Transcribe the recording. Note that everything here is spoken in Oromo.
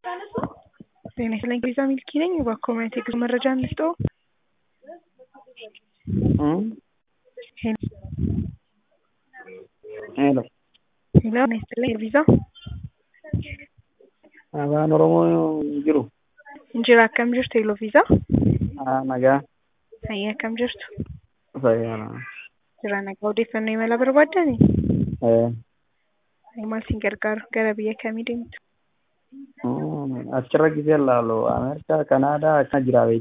ጤና ይስጥልኝ ቪዛ ሚልኪ ነኝ። በኮሚኒቲ ግዝ መረጃ እንስጠው። ሄሎ ጤና ይስጥልኝ ቪዛ afaan oromoo jiru injira akkam jirtu elo viisa nagaa fayyaa akkam jirtu fayyaadha jira nagaa odeeffannoo imala barbaadani maal sin gargaaru gara biyya kamii deemtu achirra gisee laalu Ameerikaa Kanaadaa akkana jira